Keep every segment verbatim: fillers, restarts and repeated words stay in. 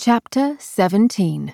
Chapter seventeen.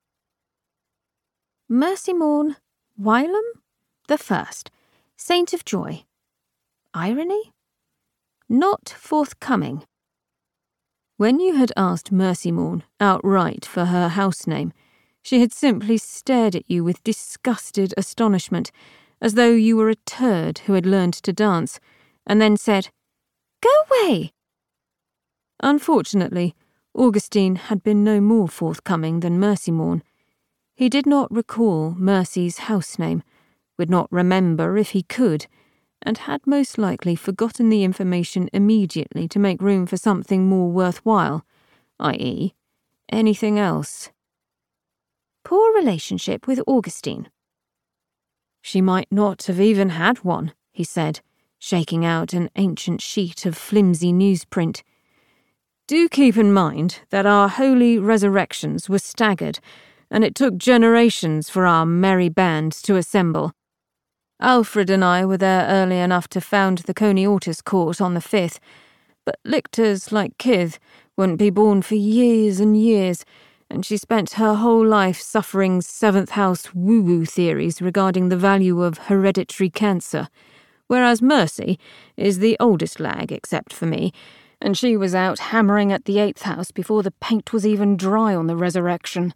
Mercy Morn, Wylam the First, Saint of Joy. Irony? Not forthcoming. When you had asked Mercy Morn outright for her house name, she had simply stared at you with disgusted astonishment, as though you were a turd who had learned to dance, and then said, "Go away!" Unfortunately, Augustine had been no more forthcoming than Mercy Morn. He did not recall Mercy's house name, would not remember if he could, and had most likely forgotten the information immediately to make room for something more worthwhile, that is, anything else. Poor relationship with Augustine. She might not have even had one, he said, shaking out an ancient sheet of flimsy newsprint. Do keep in mind that our holy resurrections were staggered, and it took generations for our merry band to assemble. Alfred and I were there early enough to found the Coney Ortis court on the fifth, but lictors like Kith wouldn't be born for years and years, and she spent her whole life suffering seventh house woo-woo theories regarding the value of hereditary cancer, whereas Mercy is the oldest lag except for me, and she was out hammering at the eighth house before the paint was even dry on the resurrection.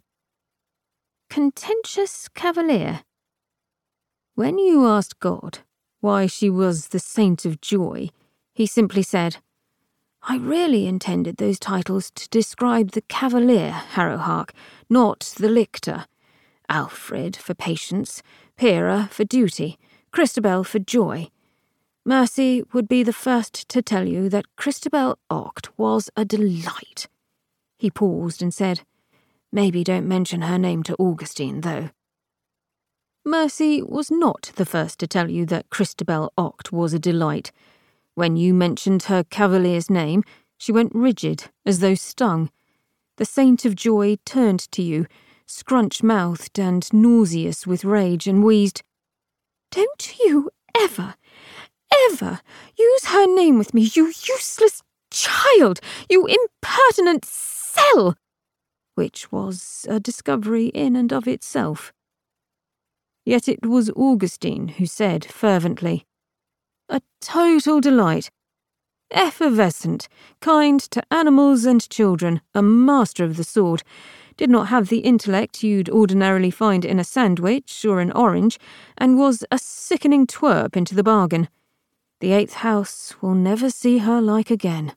Contentious cavalier. When you asked God why she was the Saint of Joy, he simply said, "I really intended those titles to describe the cavalier, Harrowhark, not the lictor. Alfred for patience, Pyrrha for duty, Christabel for joy. Mercy would be the first to tell you that Christabel Oct was a delight." He paused and said, "Maybe don't mention her name to Augustine, though." Mercy was not the first to tell you that Christabel Oct was a delight. When you mentioned her cavalier's name, she went rigid, as though stung. The Saint of Joy turned to you, scrunch-mouthed and nauseous with rage, and wheezed, "Don't you ever, ever use her name with me, you useless child, you impertinent cell!" Which was a discovery in and of itself. Yet it was Augustine who said fervently, "A total delight. Effervescent, kind to animals and children, a master of the sword, did not have the intellect you'd ordinarily find in a sandwich or an orange, and was a sickening twerp into the bargain. The eighth house will never see her like again."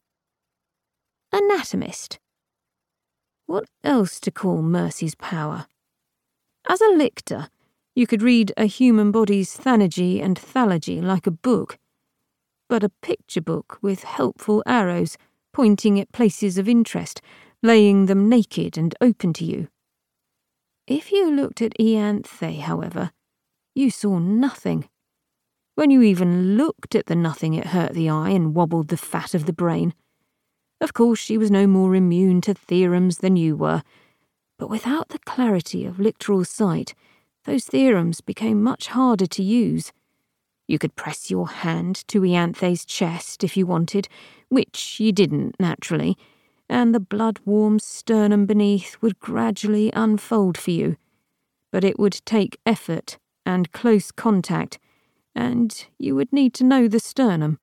Anatomist. What else to call Mercy's power? As a lictor, you could read a human body's thanagy and thalagy like a book, but a picture book with helpful arrows pointing at places of interest, laying them naked and open to you. If you looked at Ianthe, however, you saw nothing. When you even looked at the nothing, it hurt the eye and wobbled the fat of the brain. Of course, she was no more immune to theorems than you were, but without the clarity of lictoral sight, those theorems became much harder to use. You could press your hand to Ianthe's chest if you wanted, which you didn't, naturally, and the blood-warm sternum beneath would gradually unfold for you. But it would take effort and close contact, and you would need to know the sternum.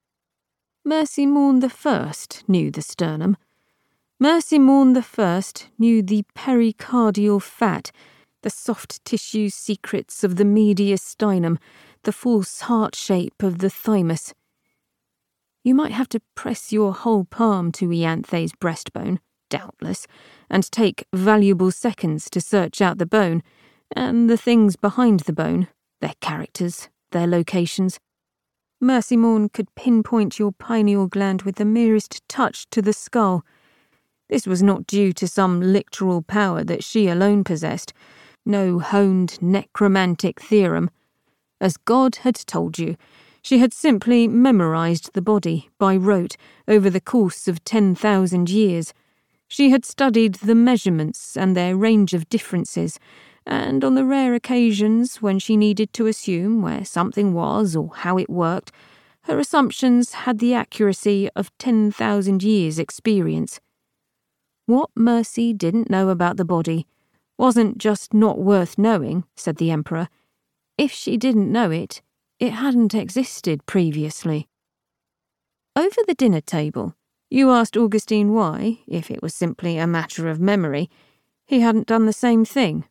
Mercy Morn the First knew the sternum. Mercy Morn the First knew the pericardial fat, the soft tissue secrets of the mediastinum, the false heart shape of the thymus. You might have to press your whole palm to Ianthe's breastbone, doubtless, and take valuable seconds to search out the bone, and the things behind the bone, their characters, their locations. Mercy Morn could pinpoint your pineal gland with the merest touch to the skull. This was not due to some lictoral power that she alone possessed, no honed necromantic theorem. As God had told you, she had simply memorized the body by rote over the course of ten thousand years. She had studied the measurements and their range of differences, and on the rare occasions when she needed to assume where something was or how it worked, her assumptions had the accuracy of ten thousand years' experience. What Mercy didn't know about the body wasn't just not worth knowing, said the Emperor. If she didn't know it, it hadn't existed previously. Over the dinner table, you asked Augustine why, if it was simply a matter of memory, he hadn't done the same thing.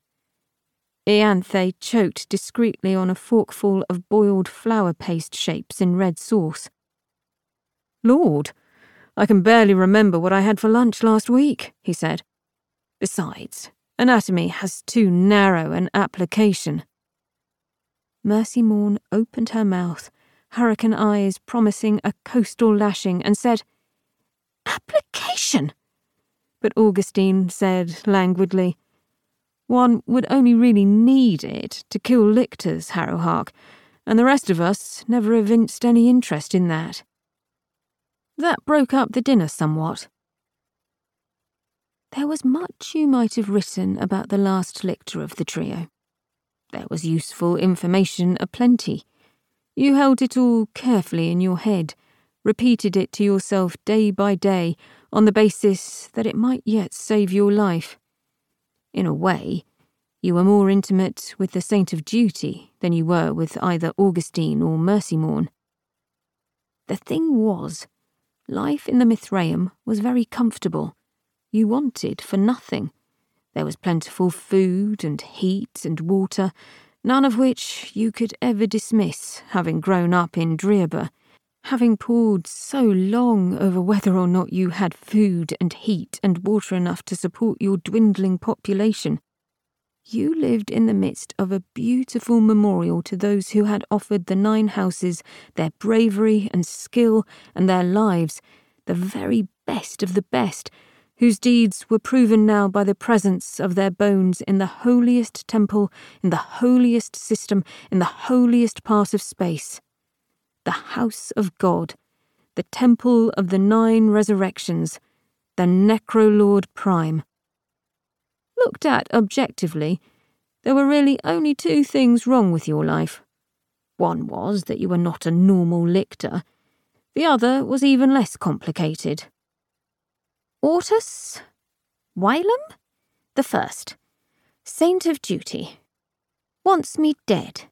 Ianthe choked discreetly on a forkful of boiled flour paste shapes in red sauce. Lord, I can barely remember what I had for lunch last week, he said. Besides, anatomy has too narrow an application. Mercy Morn opened her mouth, hurricane eyes promising a coastal lashing, and said, Application? But Augustine said languidly, One would only really need it to kill lictors, Harrowhark, and the rest of us never evinced any interest in that. That broke up the dinner somewhat. There was much you might have written about the last lictor of the trio. There was useful information aplenty. You held it all carefully in your head, repeated it to yourself day by day on the basis that it might yet save your life. In a way, you were more intimate with the Saint of Duty than you were with either Augustine or Mercy Morn. The thing was, life in the Mithraeum was very comfortable. You wanted for nothing. There was plentiful food and heat and water, none of which you could ever dismiss, having grown up in Drearba, having pored so long over whether or not you had food and heat and water enough to support your dwindling population. You lived in the midst of a beautiful memorial to those who had offered the Nine Houses their bravery and skill and their lives, the very best of the best, whose deeds were proven now by the presence of their bones in the holiest temple, in the holiest system, in the holiest part of space. The House of God, the Temple of the Nine Resurrections, the Necrolord Prime. Looked at objectively, there were really only two things wrong with your life. One was that you were not a normal lictor. The other was even less complicated. Ortus? Wylam? The first. Saint of Duty. Wants me dead.